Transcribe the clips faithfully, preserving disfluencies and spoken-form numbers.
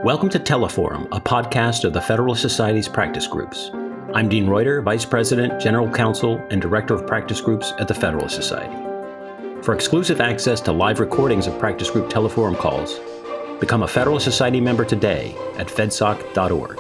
Welcome to Teleforum, a podcast of the Federalist Society's practice groups. I'm Dean Reuter, Vice President, General Counsel, and Director of Practice Groups at the Federalist Society. For exclusive access to live recordings of practice group Teleforum calls, become a Federalist Society member today at fedsoc dot org.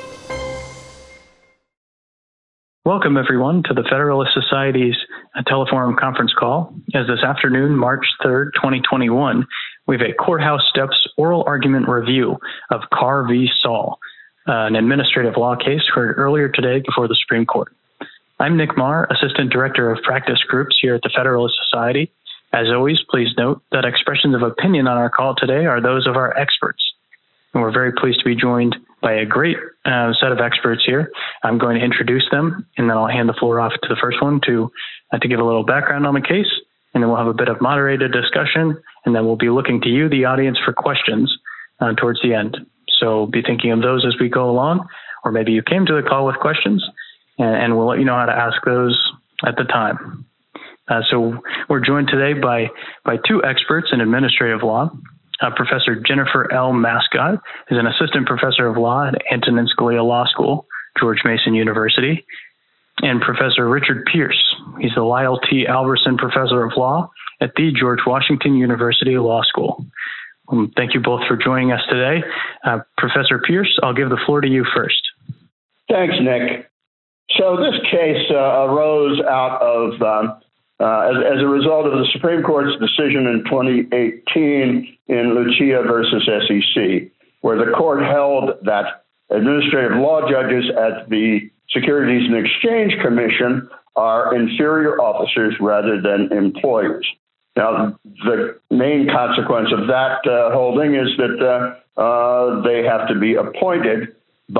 Welcome, everyone, to the Federalist Society's Teleforum conference call. As this afternoon, March third, twenty twenty-one, we have a courthouse steps oral argument review of Carr v. Saul, uh, an administrative law case heard earlier today before the Supreme Court. I'm Nick Marr, Assistant Director of Practice Groups here at the Federalist Society. As always, please note that expressions of opinion on our call today are those of our experts. And we're very pleased to be joined by a great uh, set of experts here. I'm going to introduce them, and then I'll hand the floor off to the first one to uh, to give a little background on the case, and then we'll have a bit of moderated discussion, and then we'll be looking to you, the audience, for questions uh, towards the end. So be thinking of those as we go along, or maybe you came to the call with questions, and, and we'll let you know how to ask those at the time. Uh, so we're joined today by, by two experts in administrative law. Uh, Professor Jennifer L. Mascott is an assistant professor of law at Antonin Scalia Law School, George Mason University, and Professor Richard Pierce. He's the Lyle T. Alverson Professor of Law at the George Washington University Law School. Um, thank you both for joining us today. Uh, Professor Pierce, I'll give the floor to you first. Thanks, Nick. So this case uh, arose out of um, Uh, as, as a result of the Supreme Court's decision in twenty eighteen in Lucia versus S E C, where the court held that administrative law judges at the Securities and Exchange Commission are inferior officers rather than employers. Now, the main consequence of that uh, holding is that uh, uh, they have to be appointed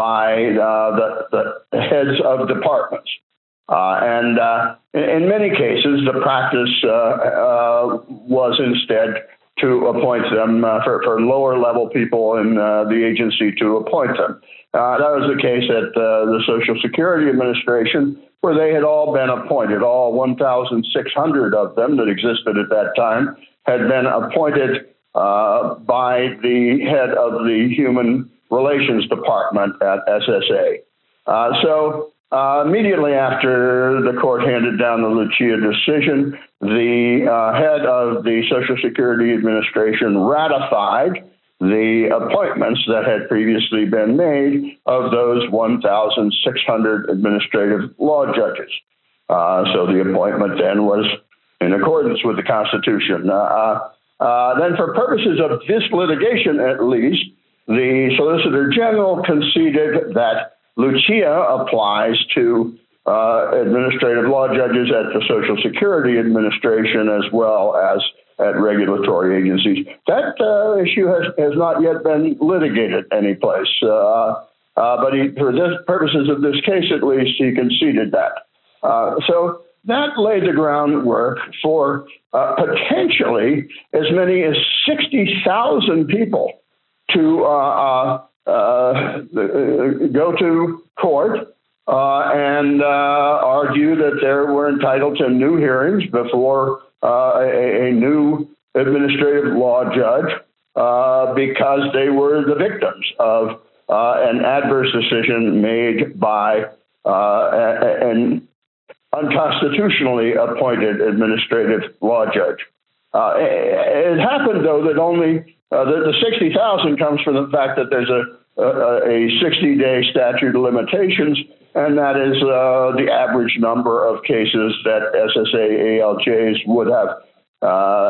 by uh, the, the heads of departments. Uh, and uh, in, in many cases, the practice uh, uh, was instead to appoint them uh, for, for lower level people in uh, the agency to appoint them. Uh, that was the case at uh, the Social Security Administration, where they had all been appointed. All one thousand six hundred of them that existed at that time had been appointed uh, by the head of the Human Relations Department at S S A. Uh, so Uh, immediately after the court handed down the Lucia decision, the uh, head of the Social Security Administration ratified the appointments that had previously been made of those one thousand six hundred administrative law judges. Uh, so the appointment then was in accordance with the Constitution. Uh, uh, then for purposes of this litigation, at least, the Solicitor General conceded that Lucia applies to uh, administrative law judges at the Social Security Administration as well as at regulatory agencies. That uh, issue has, has not yet been litigated anyplace, uh, uh, but he, for this purposes of this case, at least, he conceded that. Uh, so that laid the groundwork for uh, potentially as many as sixty thousand people to uh, uh, Uh, go to court uh, and uh, argue that they were entitled to new hearings before uh, a, a new administrative law judge uh, because they were the victims of uh, an adverse decision made by uh, an unconstitutionally appointed administrative law judge. Uh, it happened, though, that only Uh, the, the sixty thousand comes from the fact that there's a a sixty-day statute of limitations, and that is uh, the average number of cases that S S A A L Js would have uh,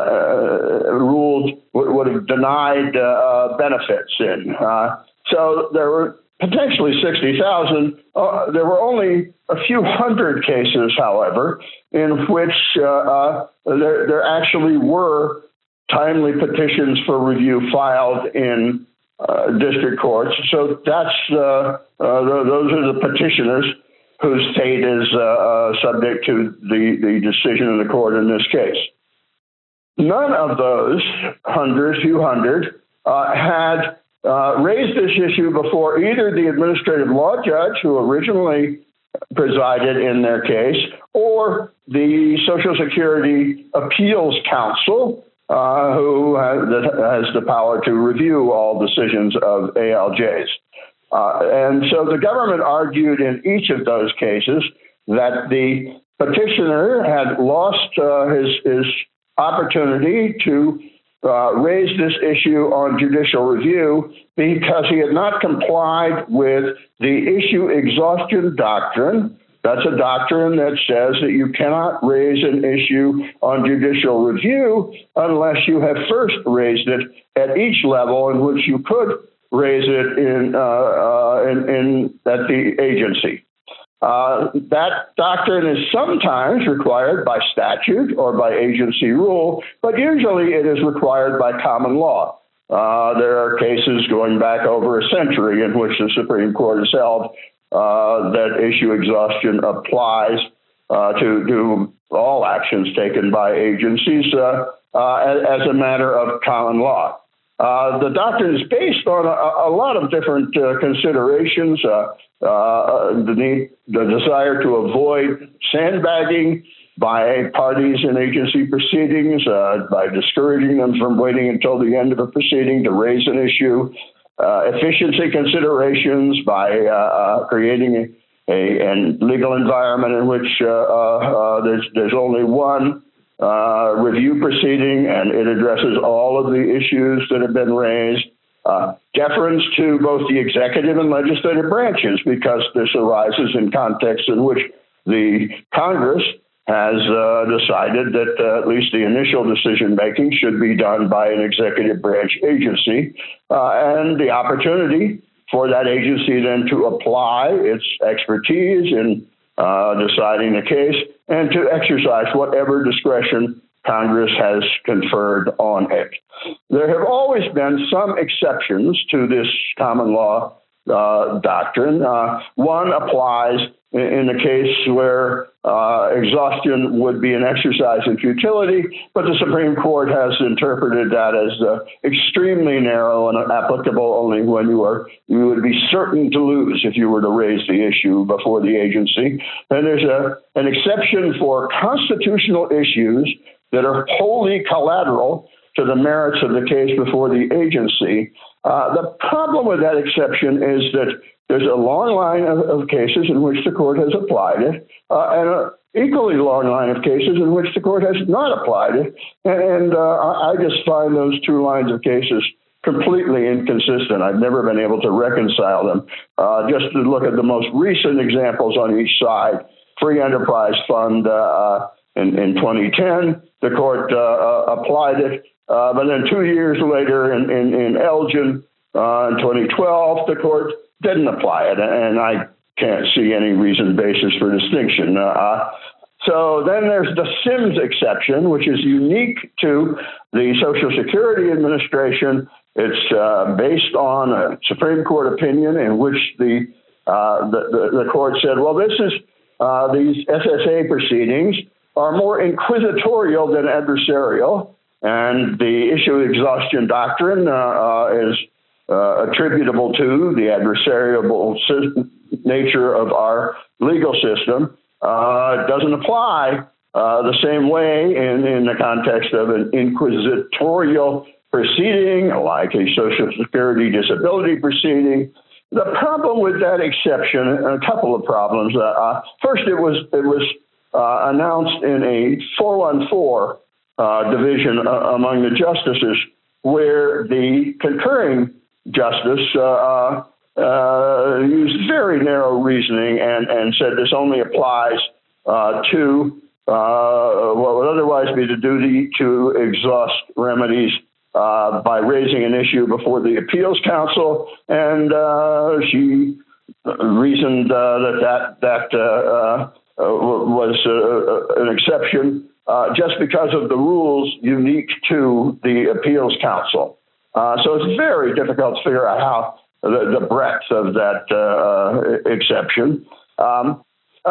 ruled, would, would have denied uh, benefits in. Uh, so there were potentially sixty thousand. Uh, there were only a few hundred cases, however, in which uh, uh, there, there actually were timely petitions for review filed in uh, district courts. So that's uh, uh, those are the petitioners whose fate is uh, subject to the, the decision of the court in this case. None of those hundred, few hundred, uh, had uh, raised this issue before either the administrative law judge who originally presided in their case or the Social Security Appeals Council, uh, who has, that has the power to review all decisions of A L Js. Uh, and so the government argued in each of those cases that the petitioner had lost uh, his, his opportunity to uh, raise this issue on judicial review because he had not complied with the issue exhaustion doctrine. That's a doctrine that says that you cannot raise an issue on judicial review unless you have first raised it at each level in which you could raise it in, uh, uh, in, in at the agency. Uh, that doctrine is sometimes required by statute or by agency rule, but usually it is required by common law. Uh, there are cases going back over a century in which the Supreme Court has held uh, that issue exhaustion applies uh, to, to all actions taken by agencies uh, uh, as, as a matter of common law. Uh, the doctrine is based on a, a lot of different uh, considerations, uh, uh, the need, the desire to avoid sandbagging by parties in agency proceedings, uh, by discouraging them from waiting until the end of a proceeding to raise an issue, uh, efficiency considerations by uh, uh, creating a, a, a legal environment in which uh, uh, there's, there's only one Uh, review proceeding, and it addresses all of the issues that have been raised. Uh, deference to both the executive and legislative branches, because this arises in contexts in which the Congress has uh, decided that uh, at least the initial decision-making should be done by an executive branch agency, uh, and the opportunity for that agency then to apply its expertise in uh, deciding the case and to exercise whatever discretion Congress has conferred on it. There have always been some exceptions to this common law uh, doctrine. Uh, one applies in, in the case where uh, exhaustion would be an exercise in futility, but the Supreme Court has interpreted that as uh, extremely narrow and applicable only when you are you would be certain to lose if you were to raise the issue before the agency. And there's a an exception for constitutional issues that are wholly collateral to the merits of the case before the agency. Uh, the problem with that exception is that there's a long line of, of cases in which the court has applied it, uh, and an equally long line of cases in which the court has not applied it. And, and uh, I just find those two lines of cases completely inconsistent. I've never been able to reconcile them. Uh, just to look at the most recent examples on each side, Free Enterprise Fund uh, in, in twenty ten, the court uh, uh, applied it, uh, but then two years later in, in, in Elgin uh, in twenty twelve, the court didn't apply it, and I can't see any reason basis for distinction. Uh, so then there's the Sims exception, which is unique to the Social Security Administration. It's uh, based on a Supreme Court opinion in which the uh, the, the, the court said, well, this is uh, these S S A proceedings are more inquisitorial than adversarial, and the issue exhaustion doctrine uh, uh, is Uh, attributable to the adversarial nature of our legal system, uh, doesn't apply uh, the same way in, in the context of an inquisitorial proceeding, like a Social Security disability proceeding. The problem with that exception, a couple of problems. Uh, uh, first, it was it was uh, announced in a four one four uh, division uh, among the justices, where the concurring justice uh, uh, used very narrow reasoning and, and said this only applies uh, to uh, what would otherwise be the duty to exhaust remedies uh, by raising an issue before the Appeals Council, and uh, she reasoned uh, that that, that uh, uh, was uh, an exception uh, just because of the rules unique to the Appeals Council. Uh, so it's very difficult to figure out how the, the breadth of that uh, exception. Um, uh,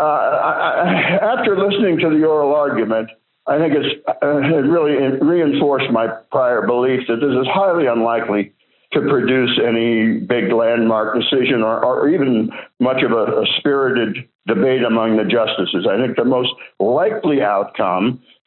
I, after listening to the oral argument, I think it's uh, it really reinforced my prior belief that this is highly unlikely to produce any big landmark decision or, or even much of a, a spirited debate among the justices. I think the most likely outcome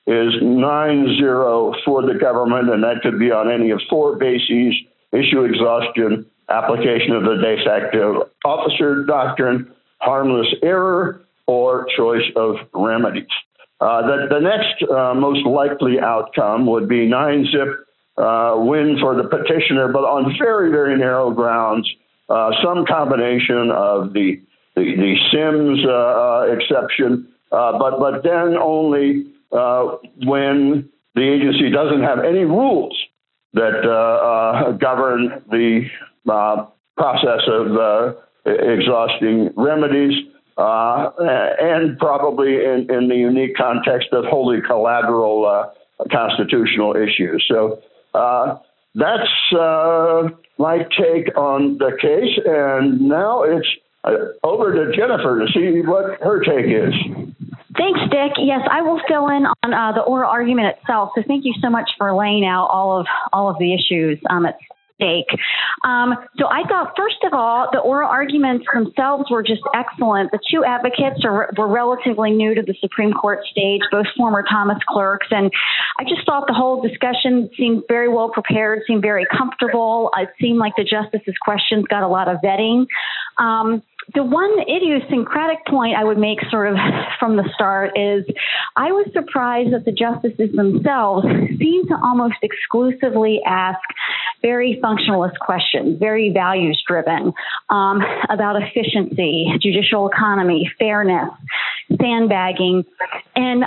is nine zero for the government, and that could be on any of four bases: issue exhaustion, application of the de facto officer doctrine, harmless error, or choice of remedies. Uh, the, the next uh, most likely outcome would be nine zip uh, win for the petitioner, but on very, very narrow grounds, uh, some combination of the the, the Sims uh, uh, exception, uh, but but then only uh, when the agency doesn't have any rules that uh, uh, govern the uh, process of uh, exhausting remedies, uh, and probably in, in the unique context of wholly collateral uh, constitutional issues. So uh, that's uh, my take on the case, and now it's Uh, over to Jennifer to see what her take is. Thanks, Dick. Yes, I will fill in on uh, the oral argument itself. So thank you so much for laying out all of all of the issues um, at stake. Um, so I thought, first of all, the oral arguments themselves were just excellent. The two advocates are, were relatively new to the Supreme Court stage, both former Thomas clerks, and I just thought the whole discussion seemed very well prepared, seemed very comfortable. It seemed like the justices' questions got a lot of vetting. Um, The one idiosyncratic point I would make sort of from the start is I was surprised that the justices themselves seem to almost exclusively ask very functionalist questions, very values driven, um, about efficiency, judicial economy, fairness, sandbagging. And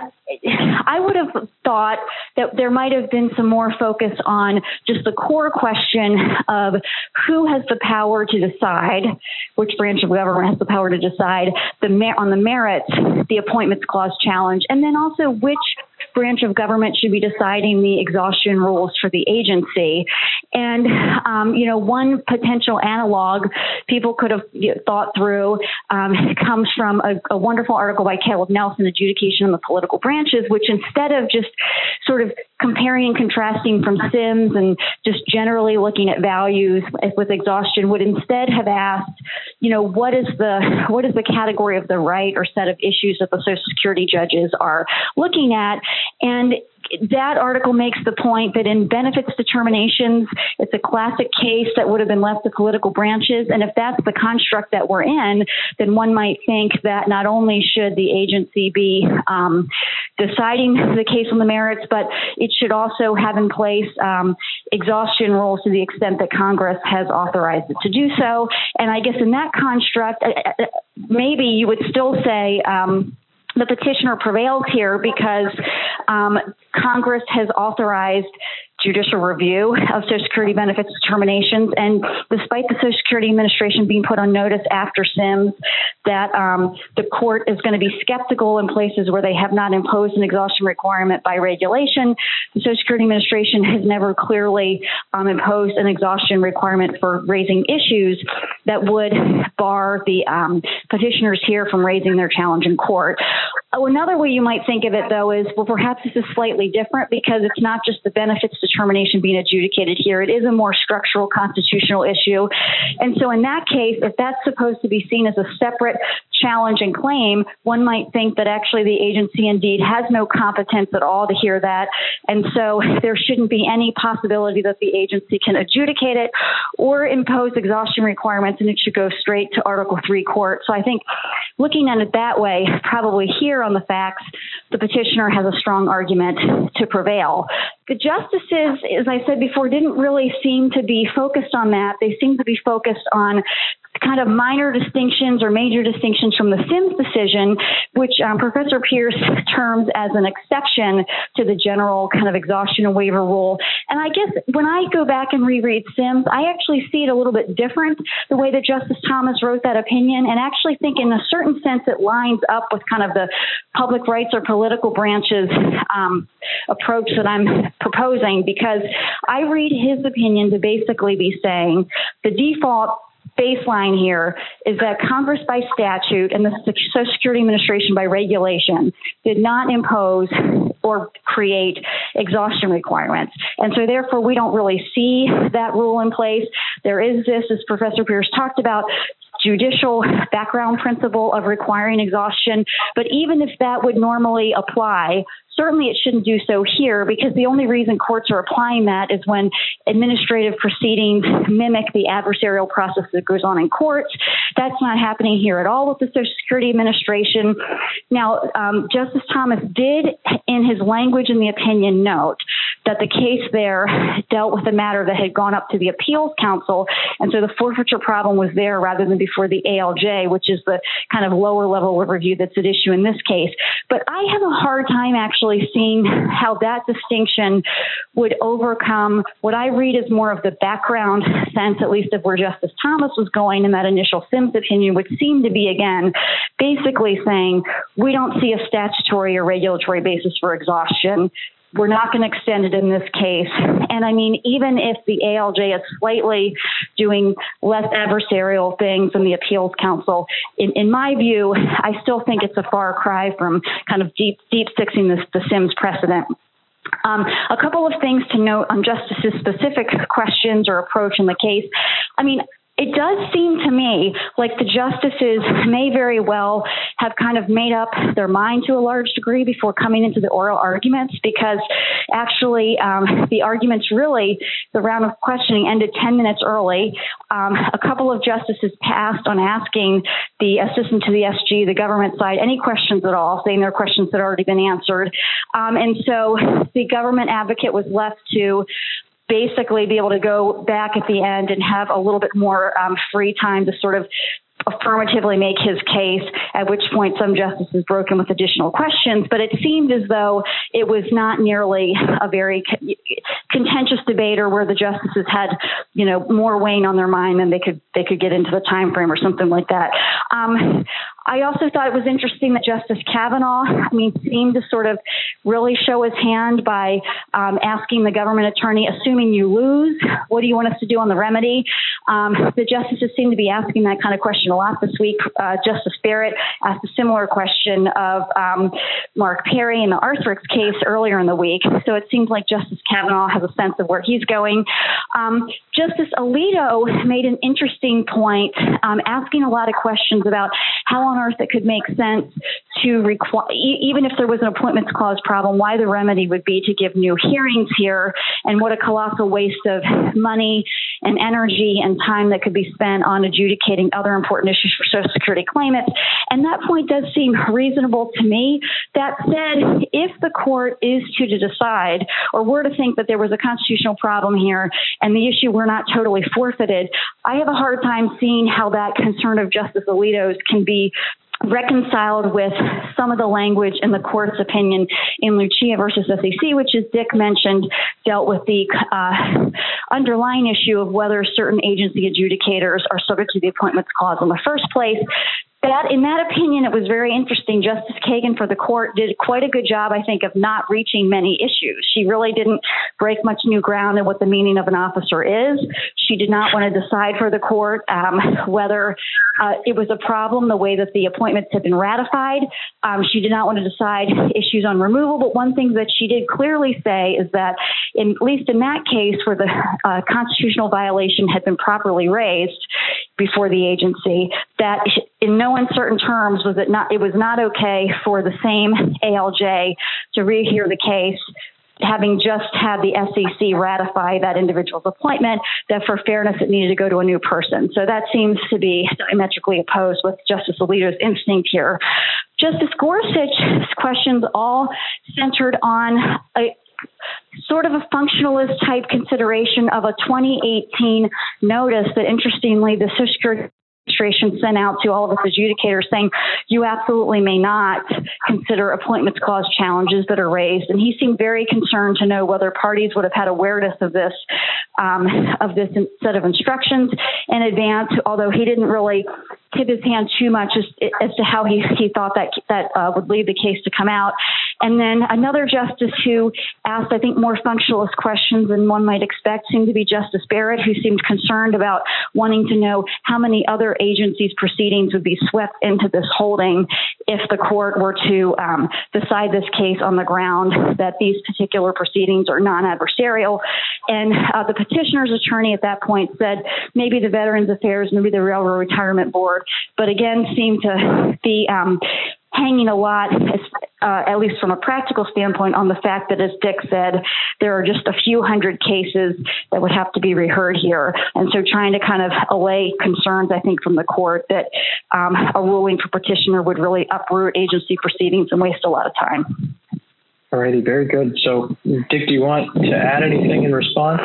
I would have thought that there might have been some more focus on just the core question of who has the power to decide, which branch of government has the power to decide the mer- on the merits, the Appointments Clause challenge, and then also which branch of government should be deciding the exhaustion rules for the agency. And, um, you know, one potential analog people could have thought through um, comes from a, a wonderful article by Caleb Nelson, Adjudication in the Political Branches, which instead of just sort of comparing and contrasting from Sims and just generally looking at values with exhaustion, would instead have asked, you know, what is the what is the category of the right or set of issues that the Social Security judges are looking at? And that article makes the point that in benefits determinations, it's a classic case that would have been left to political branches. And if that's the construct that we're in, then one might think that not only should the agency be um, deciding the case on the merits, but it should also have in place um, exhaustion rules to the extent that Congress has authorized it to do so. And I guess in that construct, maybe you would still say, um, the petitioner prevails here because um, Congress has authorized judicial review of Social Security benefits determinations. And despite the Social Security Administration being put on notice after Sims that um, the court is going to be skeptical in places where they have not imposed an exhaustion requirement by regulation, the Social Security Administration has never clearly um, imposed an exhaustion requirement for raising issues that would bar the um, petitioners here from raising their challenge in court. Oh, another way you might think of it, though, is, well, perhaps this is slightly different because it's not just the benefits determination being adjudicated here. It is a more structural constitutional issue. And so in that case, if that's supposed to be seen as a separate challenge and claim, one might think that actually the agency indeed has no competence at all to hear that. And so there shouldn't be any possibility that the agency can adjudicate it or impose exhaustion requirements, and it should go straight to Article three court. So I think looking at it that way, probably here on the facts, the petitioner has a strong argument to prevail. The justices, as I said before, didn't really seem to be focused on that. They seemed to be focused on kind of minor distinctions or major distinctions from the Sims decision, which um, Professor Pierce terms as an exception to the general kind of exhaustion and waiver rule. And I guess when I go back and reread Sims, I actually see it a little bit different, the way that Justice Thomas wrote that opinion, and actually think in a certain sense it lines up with kind of the public rights or political branches um, approach that I'm proposing, because I read his opinion to basically be saying the default baseline here is that Congress by statute and the Social Security Administration by regulation did not impose or create exhaustion requirements. And so therefore, we don't really see that rule in place. There is this, as Professor Pierce talked about, judicial background principle of requiring exhaustion. But even if that would normally apply, certainly it shouldn't do so here, because the only reason courts are applying that is when administrative proceedings mimic the adversarial process that goes on in courts. That's not happening here at all with the Social Security Administration. Now, um, Justice Thomas did, in his language in the opinion, note that the case there dealt with a matter that had gone up to the Appeals Council, and so the forfeiture problem was there rather than before the A L J, which is the kind of lower level of review that's at issue in this case. But I have a hard time actually seeing how that distinction would overcome what I read as more of the background sense, at least of where Justice Thomas was going in that initial Sims opinion, which seemed to be, again, basically saying we don't see a statutory or regulatory basis for exhaustion. We're not going to extend it in this case. And I mean, even if the A L J is slightly doing less adversarial things than the Appeals Council, in, in my view, I still think it's a far cry from kind of deep, deep fixing this, the Sims precedent. Um, a couple of things to note on Justice's specific questions or approach in the case. I mean, it does seem to me like the justices may very well have kind of made up their mind to a large degree before coming into the oral arguments, because actually um, the arguments really, the round of questioning ended ten minutes early. Um, a couple of justices passed on asking the assistant to the S G, the government side, any questions at all, saying their questions had already been answered. Um, and so the government advocate was left to basically be able to go back at the end and have a little bit more um, free time to sort of affirmatively make his case, at which point some justices broke in with additional questions. But it seemed as though it was not nearly a very contentious debate, or where the justices had, you know, more weighing on their mind than they could they could get into the time frame or something like that. Um, I also thought it was interesting that Justice Kavanaugh, I mean, seemed to sort of really show his hand by um, asking the government attorney, assuming you lose, what do you want us to do on the remedy? Um, the justices seem to be asking that kind of question a lot this week. Uh, Justice Barrett asked a similar question of um, Mark Perry in the Arthrex case earlier in the week. So it seems like Justice Kavanaugh has a sense of where he's going. Um, Justice Alito made an interesting point, um, asking a lot of questions about how on earth it could make sense to require, even if there was an appointments clause problem, why the remedy would be to give new hearings here, and what a colossal waste of money and energy and time that could be spent on adjudicating other important issues for Social Security claimants. And that point does seem reasonable to me. That said, if the court is to decide, or were to think that there was a constitutional problem here and the issue were not totally forfeited, I have a hard time seeing how that concern of Justice Alito's can be reconciled with some of the language in the court's opinion in Lucia versus S E C, which, as Dick mentioned, dealt with the uh, underlying issue of whether certain agency adjudicators are subject to the appointments clause in the first place. That, in that opinion, it was very interesting. Justice Kagan for the court did quite a good job, I think, of not reaching many issues. She really didn't break much new ground in what the meaning of an officer is. She did not want to decide for the court um, whether uh, it was a problem the way that the appointments had been ratified. Um, she did not want to decide issues on removal. But one thing that she did clearly say is that, in, at least in that case where the uh, constitutional violation had been properly raised before the agency, that in no uncertain terms was it not, it was not okay for the same A L J to rehear the case, having just had the S E C ratify that individual's appointment, that for fairness it needed to go to a new person. So that seems to be diametrically opposed with Justice Alito's instinct here. Justice Gorsuch's questions all centered on a sort of a functionalist type consideration of a twenty eighteen notice that, interestingly, the Social Security Administration sent out to all of us adjudicators saying you absolutely may not consider appointments clause challenges that are raised. And he seemed very concerned to know whether parties would have had awareness of this um, of this set of instructions in advance, although he didn't really tip his hand too much as, as to how he, he thought that that uh, would lead the case to come out. And then another justice who asked, I think, more functionalist questions than one might expect seemed to be Justice Barrett, who seemed concerned about wanting to know how many other agencies' proceedings would be swept into this holding if the court were to um, decide this case on the ground that these particular proceedings are non-adversarial. And uh, the petitioner's attorney at that point said maybe the Veterans Affairs, maybe the Railroad Retirement Board, but again seemed to be um, hanging a lot uh, at least from a practical standpoint, on the fact that, as Dick said, there are just a few hundred cases that would have to be reheard here. And so trying to kind of allay concerns, I think, from the court that um, a ruling for petitioner would really uproot agency proceedings and waste a lot of time. All righty, very good. So, Dick, do you want to add anything in response?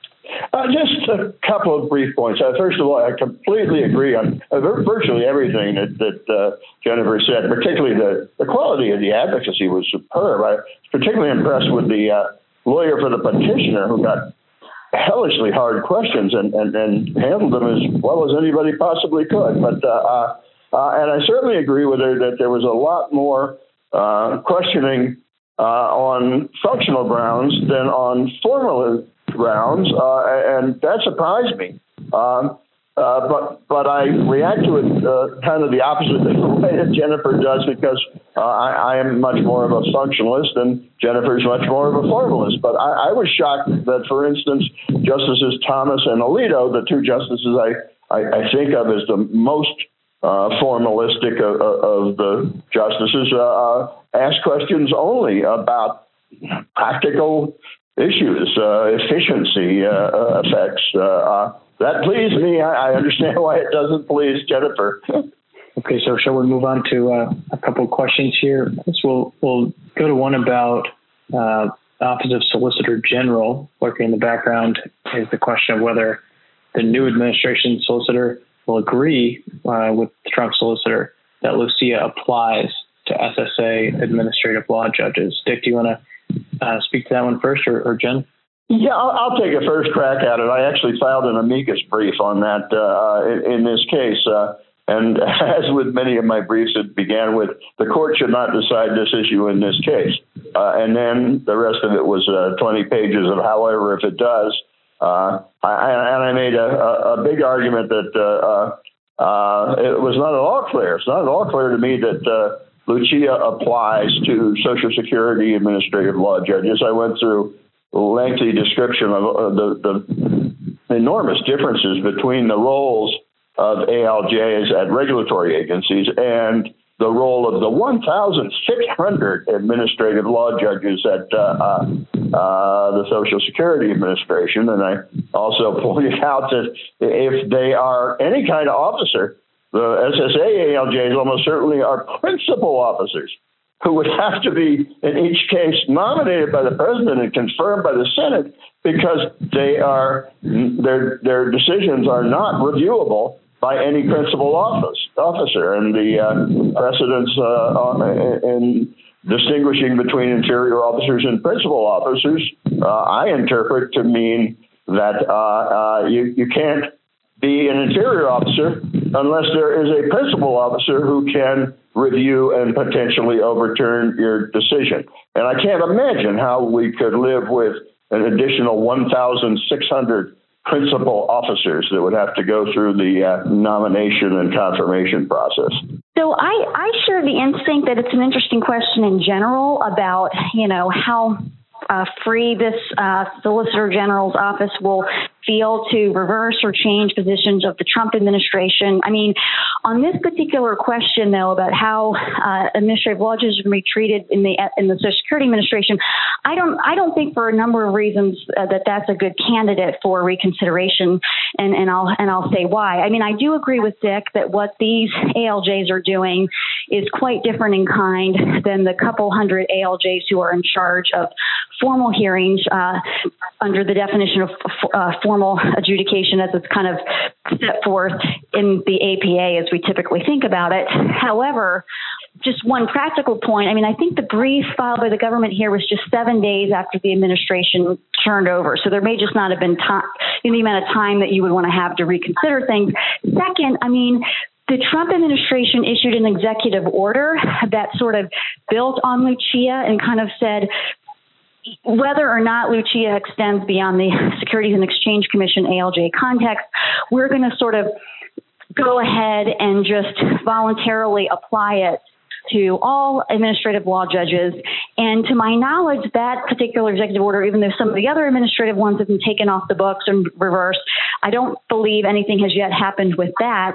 Uh, just a couple of brief points. Uh, first of all, I completely agree on uh, virtually everything that, that uh, Jennifer said, particularly the, the quality of the advocacy was superb. I was particularly impressed with the uh, lawyer for the petitioner who got hellishly hard questions and, and, and handled them as well as anybody possibly could. But uh, uh, uh, and I certainly agree with her that there was a lot more uh, questioning uh, on functional grounds than on formal grounds, uh, and that surprised me. Um, uh, but but I react to it uh, kind of the opposite way that Jennifer does, because uh, I, I am much more of a functionalist and Jennifer's much more of a formalist. But I, I was shocked that, for instance, Justices Thomas and Alito, the two justices I, I, I think of as the most uh, formalistic of, of the justices, uh, uh, asked questions only about practical issues, uh, efficiency uh, effects. Uh, uh, that pleased me. I, I understand why it doesn't please Jennifer. Okay, so shall we move on to uh, a couple of questions here? So we'll, we'll go to one about uh, Office of Solicitor General. Lurking in the background is the question of whether the new administration solicitor will agree uh, with the Trump solicitor that Lucia applies to S S A administrative law judges. Dick, do you want to Uh, speak to that one first, or, or Jen? Yeah, I'll, I'll take a first crack at it. I actually filed an amicus brief on that uh, in, in this case. Uh, and as with many of my briefs, it began with, the court should not decide this issue in this case. Uh, and then the rest of it was uh, twenty pages of, however, if it does. Uh, I, and I made a, a big argument that uh, uh, it was not at all clear. It's not at all clear to me that uh, Lucia applies to Social Security administrative law judges. I went through a lengthy description of uh, the, the enormous differences between the roles of A L Js at regulatory agencies and the role of the one thousand six hundred administrative law judges at uh, uh, uh, the Social Security Administration. And I also pointed out that if they are any kind of officer, the S S A A L Js almost certainly are principal officers who would have to be, in each case, nominated by the president and confirmed by the Senate, because they are their their decisions are not reviewable by any principal office officer. And the uh, precedents uh, in distinguishing between inferior officers and principal officers, uh, I interpret to mean that uh, uh, you you can't be an inferior officer unless there is a principal officer who can review and potentially overturn your decision. And I can't imagine how we could live with an additional one thousand six hundred principal officers that would have to go through the uh, nomination and confirmation process. So I, I share the instinct that it's an interesting question in general about, you know, how uh, free this uh, Solicitor General's office will feel to reverse or change positions of the Trump administration. I mean, on this particular question, though, about how uh, administrative law judges are going to be treated in the in the Social Security Administration, I don't I don't think, for a number of reasons, uh, that that's a good candidate for reconsideration, and and I'll and I'll say why. I mean, I do agree with Dick that what these A L Js are doing is quite different in kind than the couple hundred A L Js who are in charge of formal hearings uh, under the definition of uh, formal adjudication as it's kind of set forth in the A P A as we typically think about it. However, just one practical point. I mean, I think the brief filed by the government here was just seven days after the administration turned over. So there may just not have been time, in the amount of time that you would want to have to reconsider things. Second, I mean, the Trump administration issued an executive order that sort of built on Lucia and kind of said, whether or not Lucia extends beyond the Securities and Exchange Commission A L J context, we're going to sort of go ahead and just voluntarily apply it to all administrative law judges. And to my knowledge, that particular executive order, even though some of the other administrative ones have been taken off the books and reversed, I don't believe anything has yet happened with that.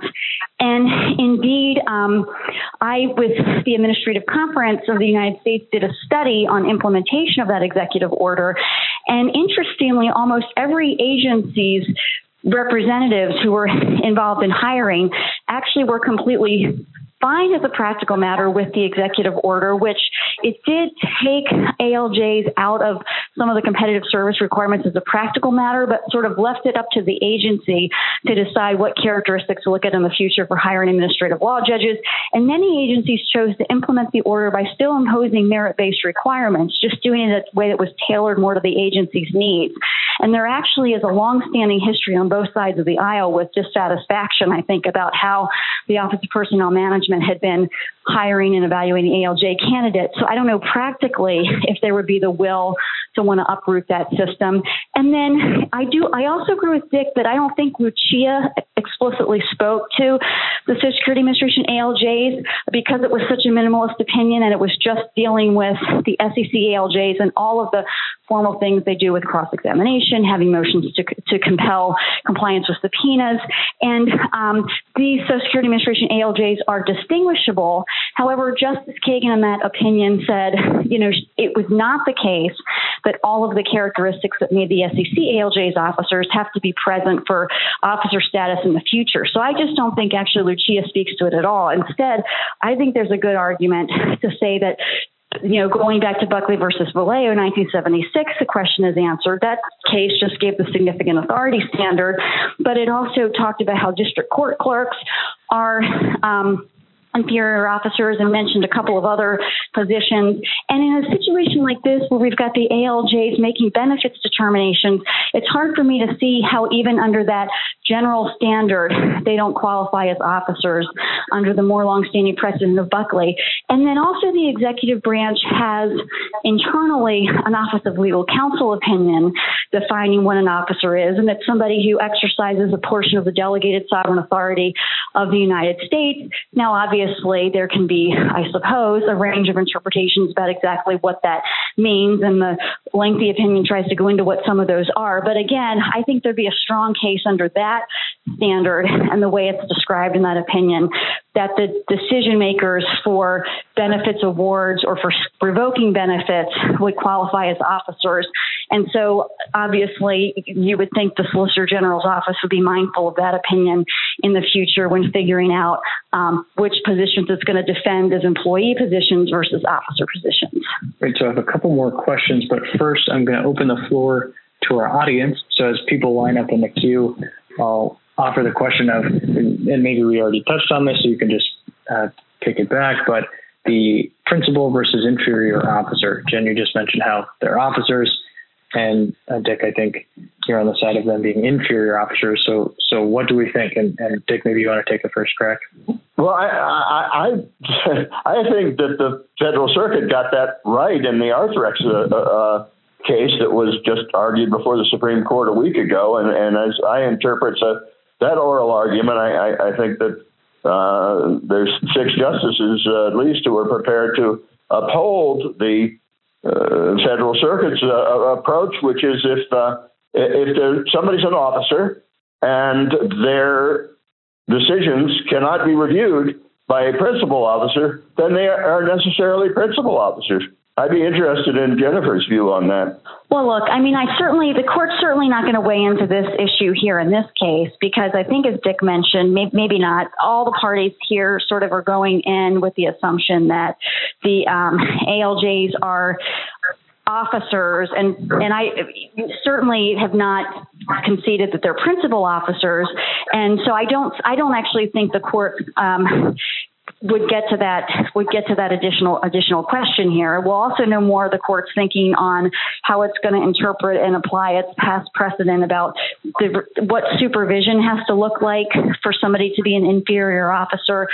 And indeed, um, I, with the Administrative Conference of the United States, did a study on implementation of that executive order. And interestingly, almost every agency's representatives who were involved in hiring actually were completely fine as a practical matter with the executive order, which it did take A L Js out of some of the competitive service requirements as a practical matter, but sort of left it up to the agency to decide what characteristics to look at in the future for hiring administrative law judges. And many agencies chose to implement the order by still imposing merit-based requirements, just doing it in a way that was tailored more to the agency's needs. And there actually is a long-standing history on both sides of the aisle with dissatisfaction, I think, about how the Office of Personnel Management had been hiring and evaluating A L J candidates. So I don't know practically if there would be the will to want to uproot that system. And then I do, I also agree with Dick that I don't think Lucia explicitly spoke to the Social Security Administration A L Js because it was such a minimalist opinion and it was just dealing with the S E C A L Js and all of the formal things they do with cross-examination, having motions to, to compel compliance with subpoenas. And um, the Social Security Administration A L Js are distinguishable. However, Justice Kagan in that opinion said, you know, it was not the case that all of the characteristics that made the S E C A L Js officers have to be present for officer status in the future. So I just don't think actually Lucia speaks to it at all. Instead, I think there's a good argument to say that, you know, going back to Buckley versus Vallejo, nineteen seventy-six, the question is answered. That case just gave the significant authority standard, but it also talked about how district court clerks are um, inferior officers and mentioned a couple of other positions. And in a situation like this, where we've got the A L Js making benefits determinations, it's hard for me to see how even under that general standard, they don't qualify as officers under the more longstanding precedent of Buckley. And then also the executive branch has internally an Office of Legal Counsel opinion defining what an officer is, and it's somebody who exercises a portion of the delegated sovereign authority of the United States. Now, obviously, there can be, I suppose, a range of interpretations about exactly what that means, and the lengthy opinion tries to go into what some of those are. But again, I think there'd be a strong case under that standard and the way it's described in that opinion that the decision makers for benefits awards or for revoking benefits would qualify as officers. And so obviously you would think the Solicitor General's office would be mindful of that opinion in the future when figuring out um, which positions it's going to defend as employee positions versus officer positions. Great. So I have a couple more questions, but first I'm going to open the floor to our audience. So as people line up in the queue, I'll offer the question of, and maybe we already touched on this, so you can just uh, pick it back, but the principal versus inferior officer. Jen, you just mentioned how they're officers, and uh, Dick, I think you're on the side of them being inferior officers. So, so what do we think? And, and Dick, maybe you want to take a first crack. Well, I, I, I, I think that the Federal Circuit got that right in the Arthrex uh, uh, case that was just argued before the Supreme Court a week ago. And, and as I interpret uh, that oral argument, I, I, I think that uh, there's six justices uh, at least who are prepared to uphold the uh, Federal Circuit's uh, approach, which is if uh, if there, somebody's an officer and their decisions cannot be reviewed by a principal officer, then they are necessarily principal officers. I'd be interested in Jennifer's view on that. Well, look, I mean, I certainly, the court's certainly not going to weigh into this issue here in this case, because I think, as Dick mentioned, may, maybe not, all the parties here sort of are going in with the assumption that the um, A L Js are officers, and and I certainly have not conceded that they're principal officers, and so I don't I don't actually think the court um, would get to that would get to that additional additional question here. We'll also know more of the court's thinking on how it's going to interpret and apply its past precedent about the, what supervision has to look like for somebody to be an inferior officer,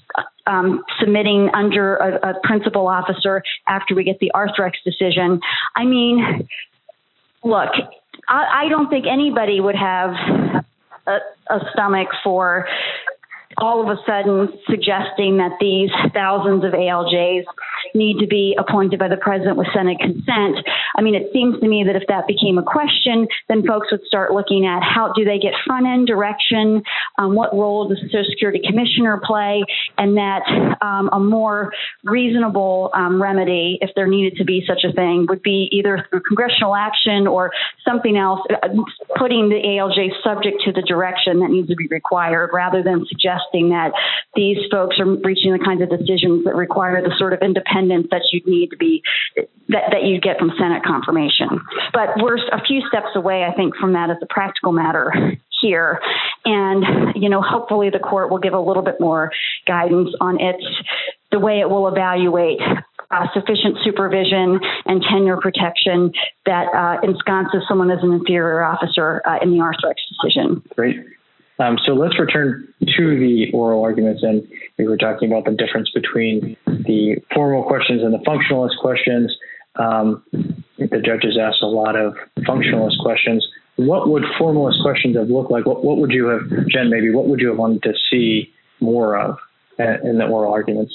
Um, submitting under a, a principal officer after we get the Arthrex decision. I mean, look, I, I don't think anybody would have a, a stomach for all of a sudden suggesting that these thousands of A L Js need to be appointed by the president with Senate consent. I mean, it seems to me that if that became a question, then folks would start looking at how do they get front-end direction, um, what role does the Social Security Commissioner play, and that um, a more reasonable um, remedy, if there needed to be such a thing, would be either through congressional action or something else, uh, putting the A L J subject to the direction that needs to be required, rather than suggesting that these folks are reaching the kinds of decisions that require the sort of independence that you'd need to be, that, that you get from Senate confirmation. But we're a few steps away, I think, from that as a practical matter here. And, you know, hopefully the court will give a little bit more guidance on its, the way it will evaluate uh, sufficient supervision and tenure protection that uh, ensconces someone as an inferior officer uh, in the R S R X decision. Great. Um, so let's return to the oral arguments, and we were talking about the difference between the formal questions and the functionalist questions. Um, the judges asked a lot of functionalist questions. What would formalist questions have looked like? What, what would you have, Jen, maybe, what would you have wanted to see more of in the oral arguments?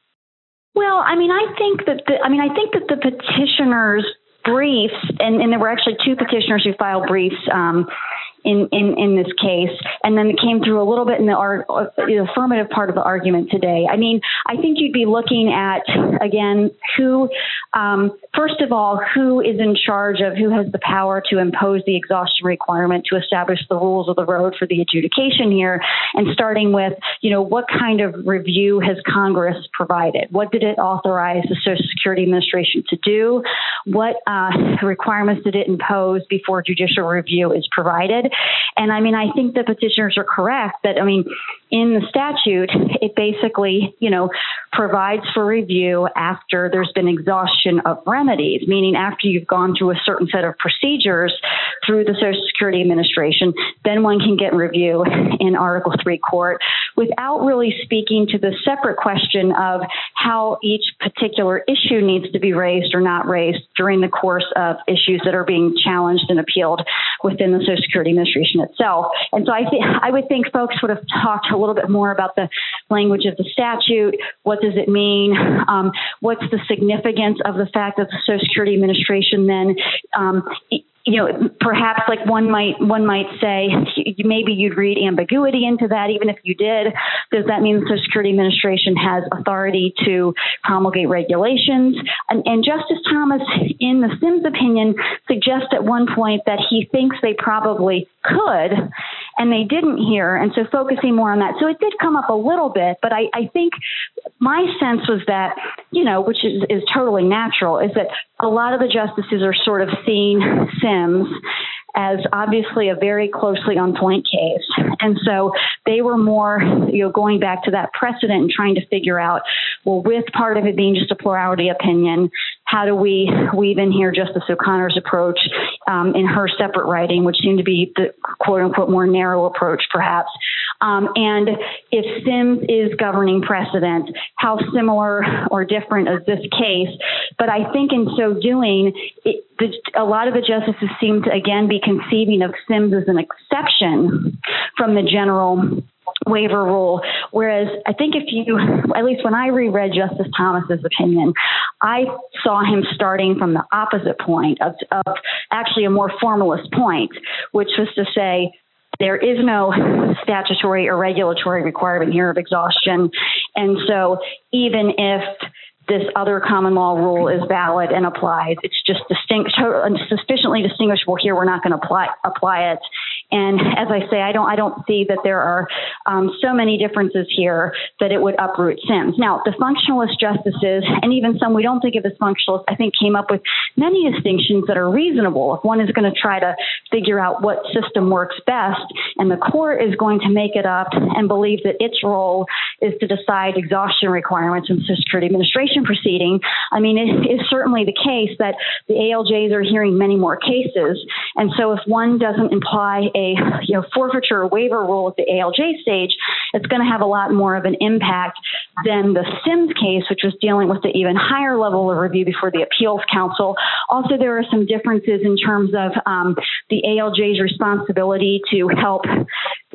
Well, I mean, I think that the, I mean, I think that the petitioners' briefs, and, and there were actually two petitioners who filed briefs um, in, in, in this case, and then it came through a little bit in the, ar- the affirmative part of the argument today. I mean, I think you'd be looking at, again, who, um, first of all, who is in charge of, who has the power to impose the exhaustion requirement to establish the rules of the road for the adjudication here, and starting with, you know, what kind of review has Congress provided? What did it authorize the Social Security Administration to do? What uh, requirements did it impose before judicial review is provided? And I mean, I think the petitioners are correct that, I mean, in the statute, it basically, you know, provides for review after there's been exhaustion of remedies, meaning after you've gone through a certain set of procedures through the Social Security Administration, then one can get review in Article three court without really speaking to the separate question of how each particular issue needs to be raised or not raised during the course of issues that are being challenged and appealed within the Social Security Administration itself. And so I think I would think folks would have talked a little bit more about the language of the statute. What does it mean? Um, what's the significance of the fact that the Social Security Administration then um, you know, perhaps like one might one might say, maybe you'd read ambiguity into that. Even if you did, does that mean the Social Security Administration has authority to promulgate regulations? And, and Justice Thomas, in the Sims opinion, suggests at one point that he thinks they probably could, and they didn't here. And so focusing more on that. So it did come up a little bit, but I, I think my sense was that, you know, which is, is totally natural, is that a lot of the justices are sort of seeing Sims as obviously a very closely on point case. And so they were more, you know, going back to that precedent and trying to figure out, well, with part of it being just a plurality opinion, how do we weave in here Justice O'Connor's approach um, in her separate writing, which seemed to be the quote unquote more narrow approach, perhaps. Um, and if Sims is governing precedent, how similar or different is this case? But I think in so doing, it, the, a lot of the justices seem to, again, be conceiving of Sims as an exception from the general waiver rule. Whereas I think if you, at least when I reread Justice Thomas's opinion, I saw him starting from the opposite point of, of actually a more formalist point, which was to say, there is no statutory or regulatory requirement here of exhaustion. And so even if this other common law rule is valid and applies, it's just distinct, sufficiently distinguishable here, we're not going to apply apply it. And as I say, I don't I don't see that there are um, so many differences here that it would uproot Sims. Now, the functionalist justices, and even some we don't think of as functionalists, I think came up with many distinctions that are reasonable. If one is going to try to figure out what system works best, and the court is going to make it up and believe that its role is to decide exhaustion requirements in the Social Security Administration proceeding, I mean, it is certainly the case that the A L Js are hearing many more cases. And so if one doesn't imply a you know, forfeiture or waiver rule at the A L J stage, it's going to have a lot more of an impact than the Sims case, which was dealing with the even higher level of review before the Appeals Council. Also, there are some differences in terms of um, the A L J's responsibility to help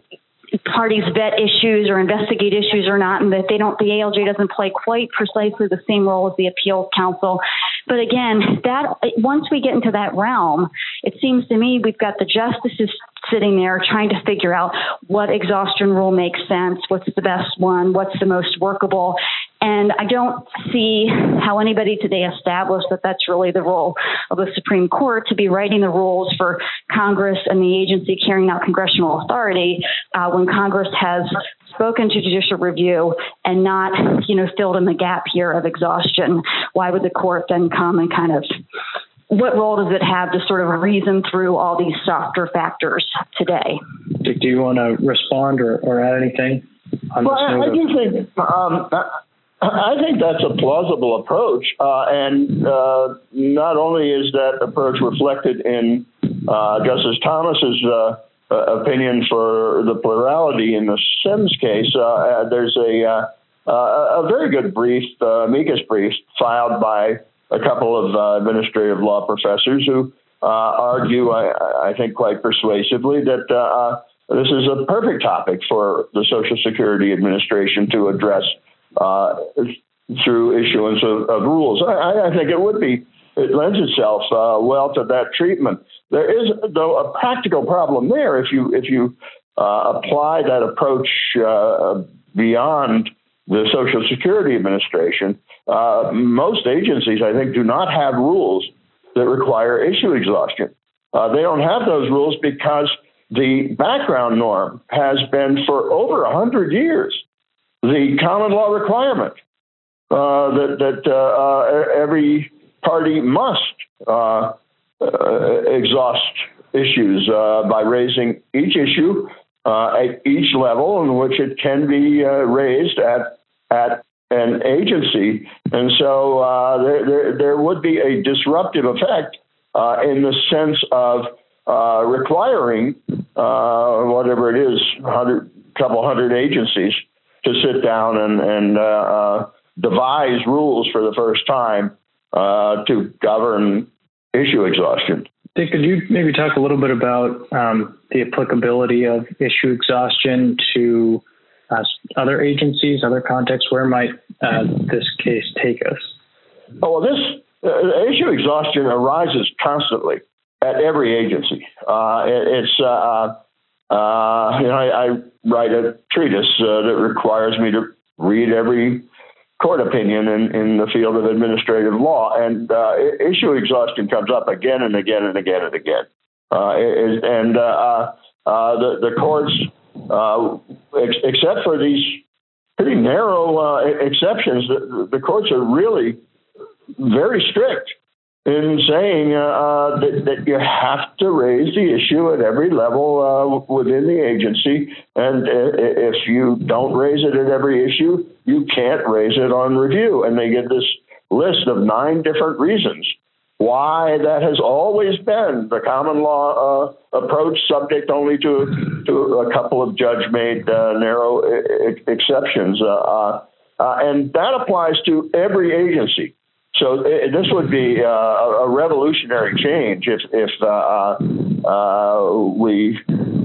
parties vet issues or investigate issues or not, and that they don't, the A L J doesn't play quite precisely the same role as the appeals council. But again, that once we get into that realm, it seems to me we've got the justices sitting there trying to figure out what exhaustion rule makes sense, what's the best one, what's the most workable. And I don't see how anybody today established that that's really the role of the Supreme Court, to be writing the rules for Congress and the agency carrying out congressional authority uh, when Congress has spoken to judicial review and not, you know, filled in the gap here of exhaustion. Why would the court then come and kind of, what role does it have to sort of reason through all these softer factors today? Dick, do you want to respond or, or add anything on well, this? I, I do think um, I think that's a plausible approach, uh, and uh, not only is that approach reflected in uh, Justice Thomas's uh, uh, opinion for the plurality in the Sims case. Uh, there's a uh, a very good brief, uh, amicus brief, filed by a couple of uh, administrative law professors who uh, argue, I, I think quite persuasively, that uh, this is a perfect topic for the Social Security Administration to address uh, through issuance of, of rules. I, I think it would be, it lends itself uh, well to that treatment. There is, though, a practical problem there if you if you uh, apply that approach uh, beyond the Social Security Administration. Uh, most agencies, I think, do not have rules that require issue exhaustion. Uh, they don't have those rules because the background norm has been for over one hundred years the common law requirement uh, that, that uh, uh, every party must uh, uh, exhaust issues uh, by raising each issue uh, at each level in which it can be uh, raised at at an agency. And so uh, there, there, there would be a disruptive effect uh, in the sense of uh, requiring uh, whatever it is, a hundred, couple hundred agencies to sit down and, and uh, uh, devise rules for the first time uh, to govern issue exhaustion. Dick, could you maybe talk a little bit about um, the applicability of issue exhaustion to uh, other agencies, other contexts? Where might uh, this case take us? Oh, well, this uh, issue exhaustion arises constantly at every agency. Uh, it, it's, uh, uh, you know, I, I write a treatise uh, that requires me to read every court opinion in, in the field of administrative law, and uh, issue exhaustion comes up again and again and again and again. Uh, it, and uh, uh, the, the courts, uh, ex- except for these pretty narrow uh, exceptions, the, the courts are really very strict in saying uh, that, that you have to raise the issue at every level uh, within the agency. And if you don't raise it at every issue, you can't raise it on review. And they give this list of nine different reasons why that has always been the common law uh, approach, subject only to, to a couple of judge-made uh, narrow I- exceptions. Uh, uh, and that applies to every agency. So this would be uh, a revolutionary change if, if uh, uh, we,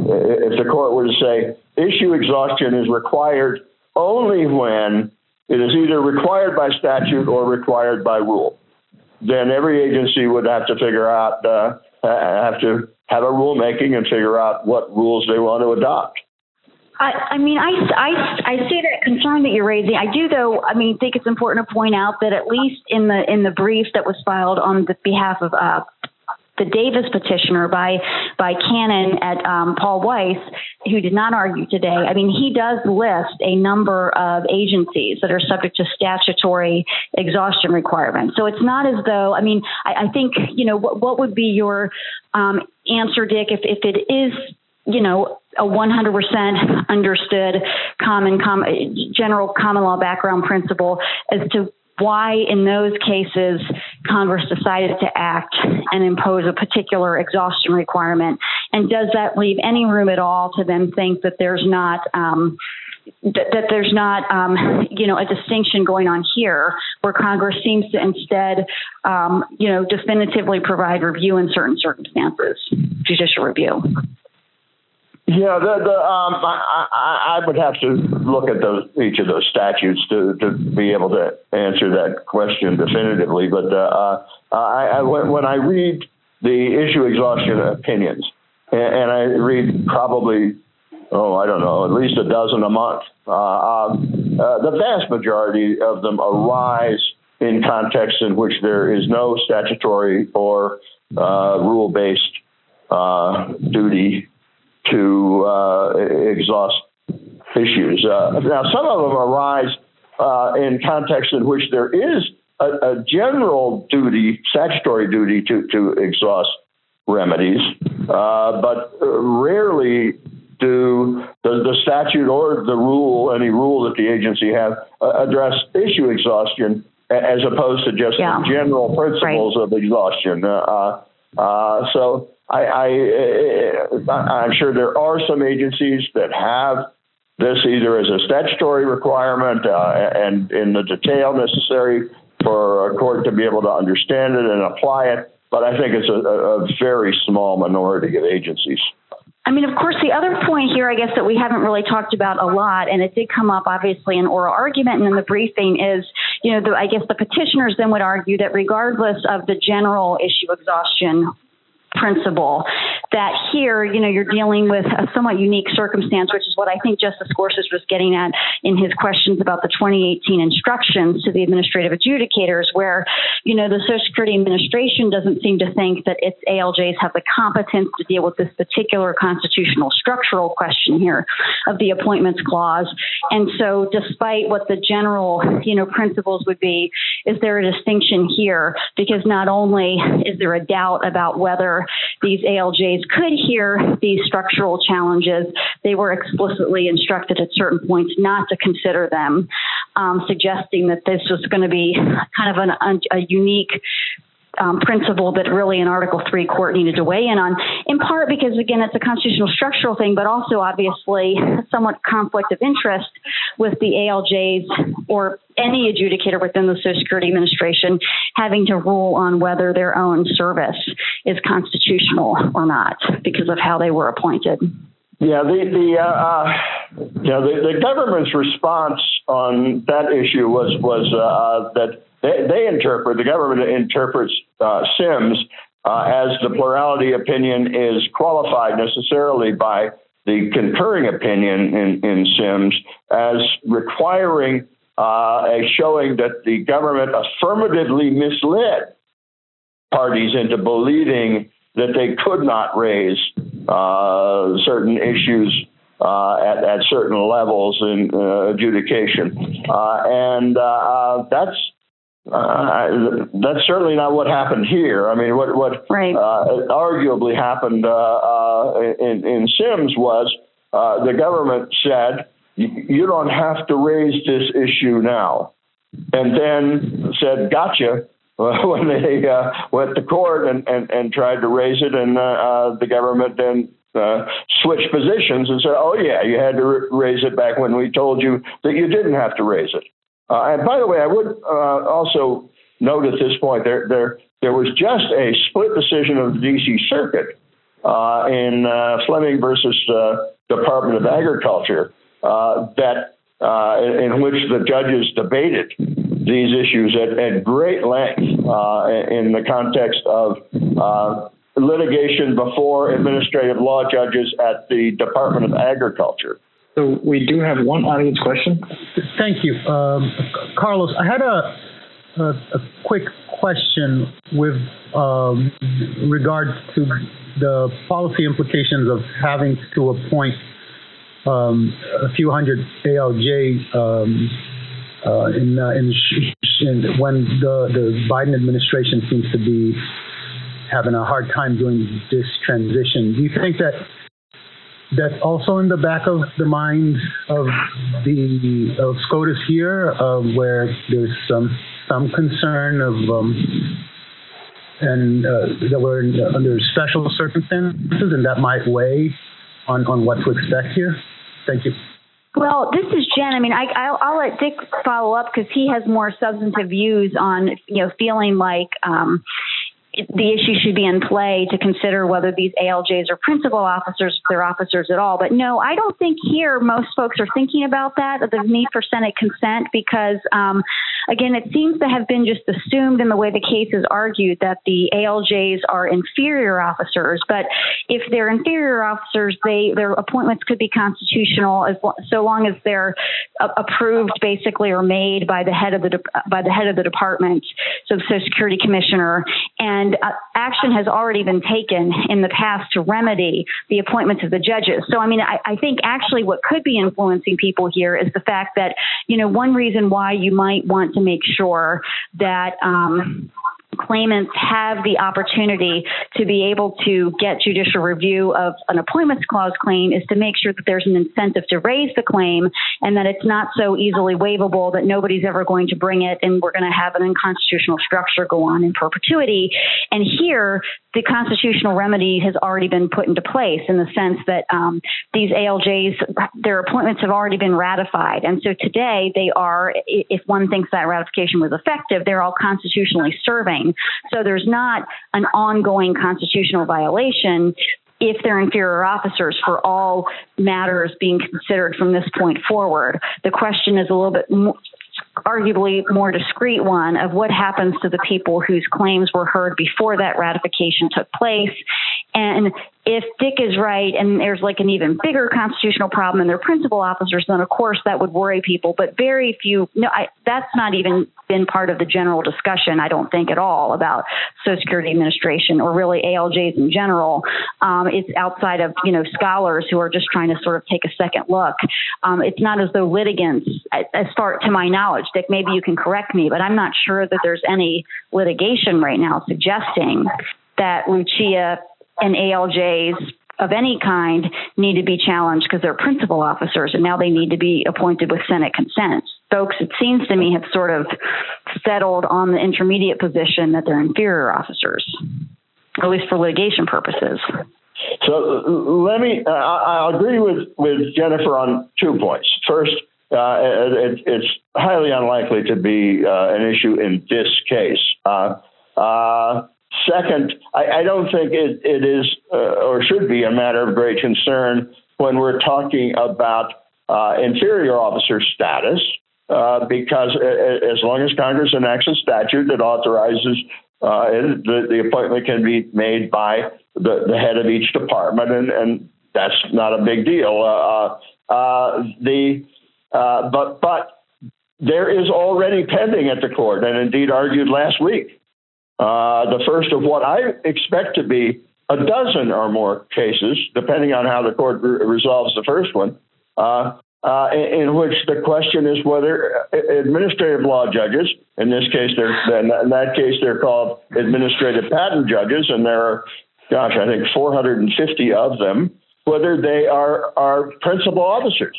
if the court were to say issue exhaustion is required only when it is either required by statute or required by rule. Then every agency would have to figure out, uh, have to have a rulemaking and figure out what rules they want to adopt. I, I mean, I, I, I see that concern that you're raising. I do, though, I mean, think it's important to point out that at least in the in the brief that was filed on the behalf of uh, the Davis petitioner by by Cannon at um, Paul Weiss, who did not argue today, I mean, he does list a number of agencies that are subject to statutory exhaustion requirements. So it's not as though, I mean, I, I think, you know, what, what would be your um, answer, Dick, if, if it is, you know, a one hundred percent understood common, com- general common law background principle as to why in those cases Congress decided to act and impose a particular exhaustion requirement? And does that leave any room at all to then think that there's not um, that, that there's not, um, you know, a distinction going on here where Congress seems to instead, um, you know, definitively provide review in certain circumstances, judicial review? Yeah, the, the, um, I, I, I would have to look at those each of those statutes to, to be able to answer that question definitively. But uh, I, I, when I read the issue exhaustion opinions, and, and I read probably, oh, I don't know, at least a dozen a month, uh, um, uh, the vast majority of them arise in contexts in which there is no statutory or uh, rule-based uh, duty to uh, exhaust issues. Uh, now, some of them arise uh, in contexts in which there is a, a general duty, statutory duty to, to exhaust remedies, uh, but rarely do the, the statute or the rule, any rule that the agency have, uh, address issue exhaustion as opposed to just yeah. general principles right. of exhaustion. Uh, uh, so I, I, I'm sure there are some agencies that have this either as a statutory requirement uh, and in the detail necessary for a court to be able to understand it and apply it, but I think it's a, a very small minority of agencies. I mean, of course, the other point here, I guess, that we haven't really talked about a lot, and it did come up, obviously, in oral argument and in the briefing, is, you know, the, I guess the petitioners then would argue that regardless of the general issue exhaustion principle, that here, you know, you're dealing with a somewhat unique circumstance, which is what I think Justice Gorsuch was getting at in his questions about the twenty eighteen instructions to the administrative adjudicators, where, you know, the Social Security Administration doesn't seem to think that its A L Js have the competence to deal with this particular constitutional structural question here of the appointments clause. And so despite what the general, you know, principles would be, is there a distinction here? Because not only is there a doubt about whether these A L Js could hear these structural challenges, they were explicitly instructed at certain points not to consider them, um, suggesting that this was going to be kind of an, a unique Um, principle that really an Article three court needed to weigh in on, in part because, again, it's a constitutional structural thing, but also obviously somewhat conflict of interest with the A L Js or any adjudicator within the Social Security Administration having to rule on whether their own service is constitutional or not because of how they were appointed. Yeah, the the uh, uh, you know the, the government's response on that issue was was uh, that they, they interpret the government interprets uh, Sims uh, as the plurality opinion is qualified necessarily by the concurring opinion in, in Sims as requiring uh, a showing that the government affirmatively misled parties into believing that they could not raise uh, certain issues uh, at, at certain levels in uh, adjudication. Uh, and uh, that's uh, that's certainly not what happened here. I mean, what, what right. uh, arguably happened uh, uh, in, in Sims was uh, the government said, you don't have to raise this issue now. And then said, gotcha. When they uh, went to court and, and, and tried to raise it, and uh, uh, the government then uh, switched positions and said, oh, yeah, you had to r- raise it back when we told you that you didn't have to raise it. Uh, and by the way, I would uh, also note at this point, there there there was just a split decision of the D C Circuit uh, in uh, Fleming versus uh, Department of Agriculture uh, that uh, in which the judges debated these issues at, at great length uh, in the context of uh, litigation before administrative law judges at the Department of Agriculture. So we do have one audience question. Thank you. Um, Carlos, I had a, a, a quick question with um, regards to the policy implications of having to appoint um, a few hundred A L J um, uh, in, uh, in, in when the, the Biden administration seems to be having a hard time doing this transition. Do you think that that's also in the back of the mind of the of SCOTUS here, uh, where there's some some concern of um, and uh, that we're in, uh, under special circumstances, and that might weigh on, on what to expect here? Thank you. Well, this is Jen. I mean, I, I'll, I'll let Dick follow up because he has more substantive views on, you know, feeling like, um, the issue should be in play to consider whether these A L Js are principal officers, if they're officers at all. But no, I don't think here most folks are thinking about that, the need for Senate consent, because, um, again, it seems to have been just assumed in the way the case is argued that the A L Js are inferior officers. But if they're inferior officers, they their appointments could be constitutional as so long as they're uh, approved, basically, or made by the head of the de- by the head of the department, so the Social Security Commissioner. And And uh, action has already been taken in the past to remedy the appointments of the judges. So, I mean, I, I think actually what could be influencing people here is the fact that, you know, one reason why you might want to make sure that um, claimants have the opportunity to be able to get judicial review of an appointments clause claim is to make sure that there's an incentive to raise the claim and that it's not so easily waivable that nobody's ever going to bring it and we're going to have an unconstitutional structure go on in perpetuity. And here, the constitutional remedy has already been put into place in the sense that um, these A L Js, their appointments have already been ratified. And so today they are, if one thinks that ratification was effective, they're all constitutionally serving. So there's not an ongoing constitutional violation if they're inferior officers for all matters being considered from this point forward. The question is a little bit more, arguably more discreet one of what happens to the people whose claims were heard before that ratification took place. And if Dick is right and there's like an even bigger constitutional problem and they're principal officers, then of course that would worry people. But very few, no, I, that's not even been part of the general discussion, I don't think at all, about Social Security Administration or really A L Js in general. Um, it's outside of, you know, scholars who are just trying to sort of take a second look. Um, it's not as though litigants, as far to my knowledge, Dick, maybe you can correct me, but I'm not sure that there's any litigation right now suggesting that Lucia and A L Js of any kind need to be challenged because they're principal officers and now they need to be appointed with Senate consent. Folks, it seems to me, have sort of settled on the intermediate position that they're inferior officers, at least for litigation purposes. So let me, uh, I agree with, with Jennifer on two points. First, uh, it, it's highly unlikely to be uh, an issue in this case. Uh, uh, Second, I, I don't think it, it is uh, or should be a matter of great concern when we're talking about uh, inferior officer status, uh, because as long as Congress enacts a statute that authorizes uh, it, the, the appointment can be made by the, the head of each department, and, and that's not a big deal. Uh, uh, the uh, but but there is already pending at the court, and indeed argued last week, Uh, the first of what I expect to be a dozen or more cases, depending on how the court re- resolves the first one, uh, uh, in, in which the question is whether administrative law judges, in this case, they're in that case they're called administrative patent judges, and there are, gosh, I think four hundred fifty of them, whether they are are principal officers.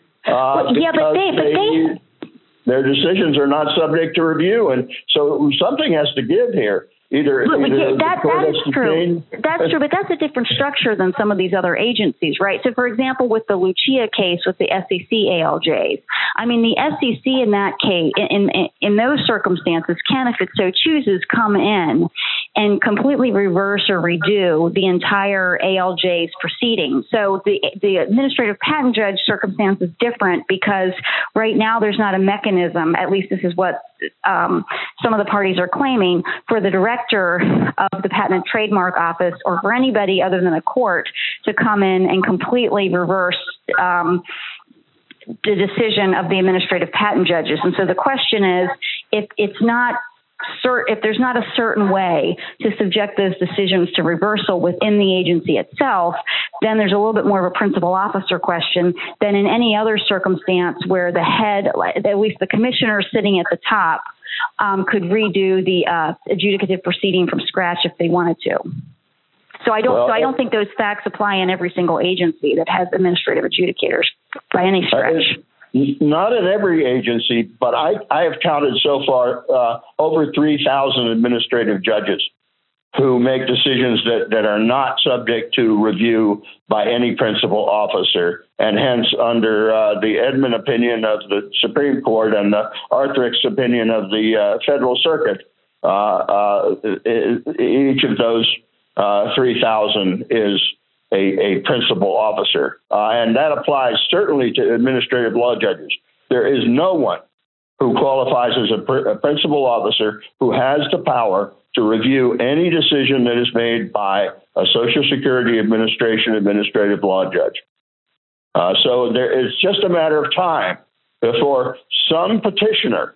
Uh, well, yeah, but they, but they, they their decisions are not subject to review, and so something has to give here. Either, but, either that, that is true. That's true, but that's a different structure than some of these other agencies, right? So, for example, with the Lucia case with the S E C A L Js, I mean, the S E C in that case, in, in in those circumstances, can, if it so chooses, come in and completely reverse or redo the entire A L J's proceeding. So, the the administrative patent judge circumstance is different because right now there's not a mechanism. At least this is what um, some of the parties are claiming, for the director of the Patent and Trademark Office or for anybody other than a court to come in and completely reverse um, the decision of the administrative patent judges. And so the question is, if it's not cert- if there's not a certain way to subject those decisions to reversal within the agency itself, then there's a little bit more of a principal officer question than in any other circumstance where the head, at least the commissioner sitting at the top, um, could redo the uh, adjudicative proceeding from scratch if they wanted to. So I don't. Well, so I don't think those facts apply in every single agency that has administrative adjudicators by any stretch. Not in every agency, but I, I have counted so far uh, over three thousand administrative judges who make decisions that, that are not subject to review by any principal officer. And hence, under uh, the Edmund opinion of the Supreme Court and the Arthrick's opinion of the uh, Federal Circuit, uh, uh, each of those uh, three thousand is a, a principal officer. Uh, and that applies certainly to administrative law judges. There is no one who qualifies as a, pr- a principal officer who has the power to review any decision that is made by a Social Security Administration administrative law judge. Uh, so there is just a matter of time before some petitioner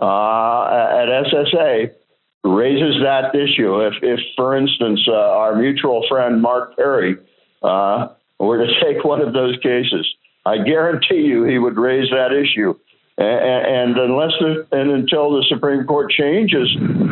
uh, at S S A raises that issue. If, if for instance, uh, our mutual friend Mark Perry uh, were to take one of those cases, I guarantee you he would raise that issue. And, and unless the, and until the Supreme Court changes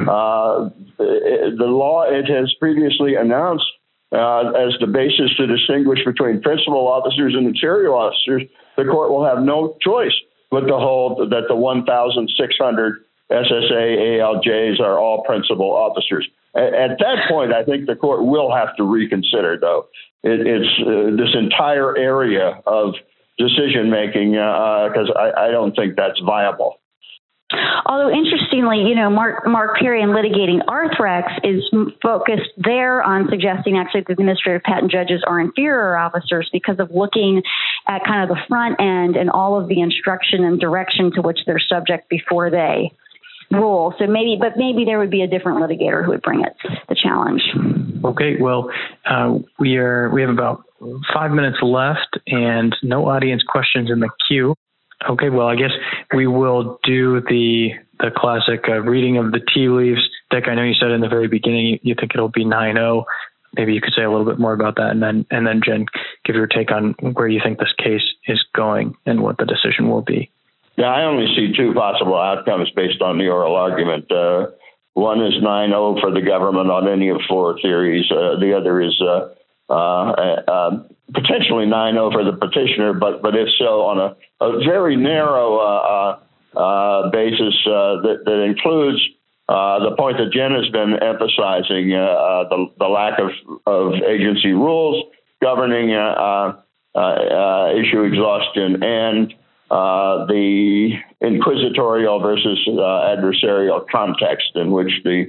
uh, the law it has previously announced uh, as the basis to distinguish between principal officers and inferior officers, the court will have no choice but to hold that the one thousand six hundred S S A A L Js are all principal officers. At, at that point, I think the court will have to reconsider, though. It, it's uh, this entire area of decision making, because uh, I, I don't think that's viable. Although interestingly, you know, Mark Mark Perry in litigating Arthrex is focused there on suggesting actually that administrative patent judges are inferior officers because of looking at kind of the front end and all of the instruction and direction to which they're subject before they rule. So maybe, but maybe there would be a different litigator who would bring it the challenge. Okay, well, uh, we are we have about five minutes left and no audience questions in the queue. Okay, well, I guess we will do the the classic uh, reading of the tea leaves. Dick, I know you said in the very beginning you, you think it'll be nine oh. Maybe you could say a little bit more about that, and then and then Jen, give your take on where you think this case is going and what the decision will be. Yeah, I only see two possible outcomes based on the oral argument. Uh, one is nine oh for the government on any of four theories. Uh, the other is uh, uh, uh, potentially nine oh for the petitioner, but but if so, on a, a very narrow uh, uh, basis uh, that, that includes uh, the point that Jen has been emphasizing, uh, the, the lack of, of agency rules governing uh, uh, uh, issue exhaustion, and uh, the inquisitorial versus uh, adversarial context in which the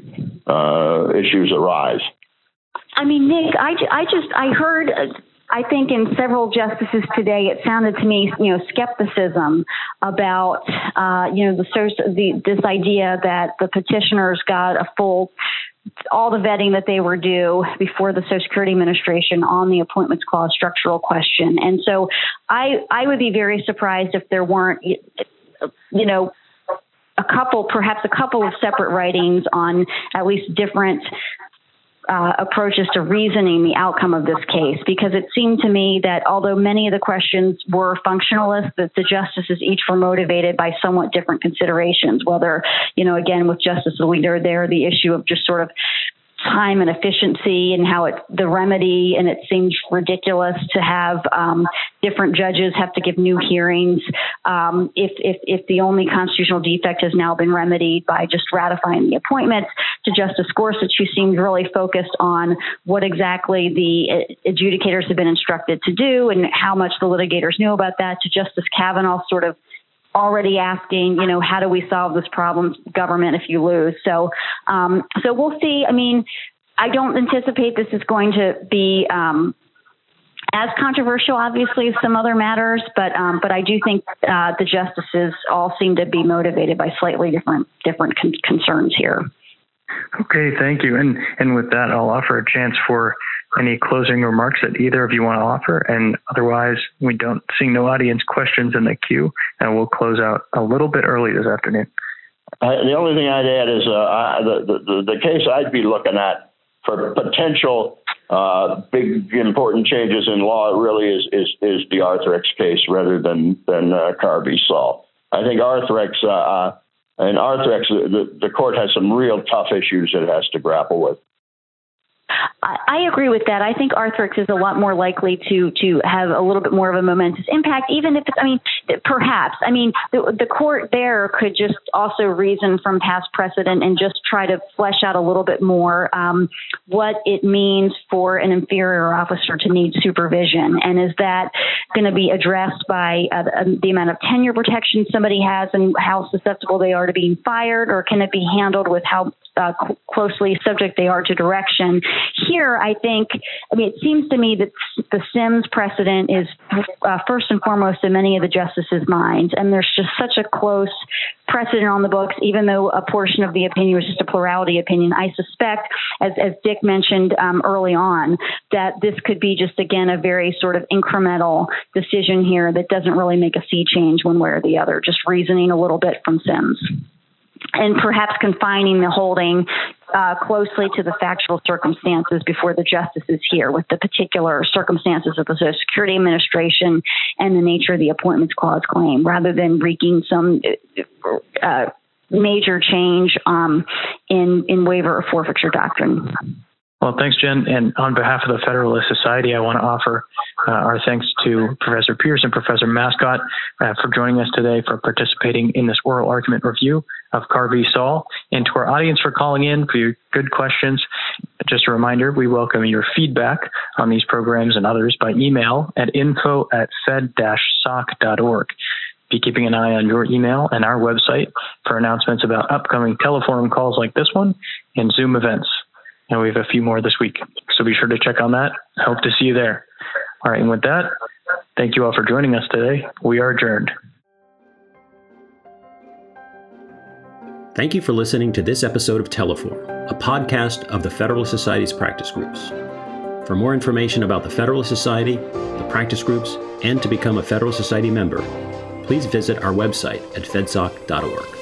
uh, issues arise. I mean, Nick, I, I just, I heard, I think in several justices today, it sounded to me, you know, skepticism about, uh, you know, the, the this idea that the petitioners got a full, all the vetting that they were due before the Social Security Administration on the Appointments Clause structural question. And so I, I would be very surprised if there weren't, you know, a couple, perhaps a couple of separate writings on at least different Uh, approaches to reasoning the outcome of this case, because it seemed to me that although many of the questions were functionalist, that the justices each were motivated by somewhat different considerations, whether, you know, again, with Justice Alito there, the issue of just sort of time and efficiency and how it, the remedy, and it seems ridiculous to have um, different judges have to give new hearings um, if, if, if the only constitutional defect has now been remedied by just ratifying the appointments, to Justice Gorsuch, who seemed really focused on what exactly the adjudicators have been instructed to do and how much the litigators knew about that, to Justice Kavanaugh sort of already asking, you know, how do we solve this problem, government, if you lose? So, um, so we'll see. I mean, I don't anticipate this is going to be um, as controversial, obviously, as some other matters, but um, but I do think uh, the justices all seem to be motivated by slightly different different con- concerns here. Okay, thank you. And and with that, I'll offer a chance for any closing remarks that either of you want to offer. And otherwise, we don't see no audience questions in the queue, and we'll close out a little bit early this afternoon. Uh, the only thing I'd add is uh, I, the, the the case I'd be looking at for potential uh, big important changes in law really is is, is the Arthrex case rather than than uh, Carr v. Saul. I think Arthrex. Uh, In Arthrex, the, the court has some real tough issues it has to grapple with. I agree with that. I think Arthrex is a lot more likely to to have a little bit more of a momentous impact, even if it's, I mean, perhaps. I mean, the, the court there could just also reason from past precedent and just try to flesh out a little bit more um, what it means for an inferior officer to need supervision. And is that going to be addressed by uh, the amount of tenure protection somebody has and how susceptible they are to being fired, or can it be handled with how uh, cl- closely subject they are to direction. Here, I think, I mean, it seems to me that the Sims precedent is uh, first and foremost in many of the justices' minds, and there's just such a close precedent on the books, even though a portion of the opinion was just a plurality opinion. I suspect, as, as Dick mentioned um, early on, that this could be just, again, a very sort of incremental decision here that doesn't really make a sea change one way or the other, just reasoning a little bit from Sims. And perhaps confining the holding uh, closely to the factual circumstances before the justices here, with the particular circumstances of the Social Security Administration and the nature of the Appointments Clause claim, rather than wreaking some uh, major change um, in, in waiver or forfeiture doctrine. Well, thanks, Jen. And on behalf of the Federalist Society, I want to offer uh, our thanks to Professor Pierce and Professor Mascott uh, for joining us today, for participating in this oral argument review of Carr v. Saul, and to our audience for calling in for your good questions. Just a reminder, we welcome your feedback on these programs and others by email at info at fed dash soc dot org. Be keeping an eye on your email and our website for announcements about upcoming teleforum calls like this one and Zoom events. And we have a few more this week, so be sure to check on that. I hope to see you there. All right, and with that, thank you all for joining us today. We are adjourned. Thank you for listening to this episode of Teleforum, a podcast of the Federalist Society's practice groups. For more information about the Federalist Society, the practice groups, and to become a Federalist Society member, please visit our website at fedsoc dot org.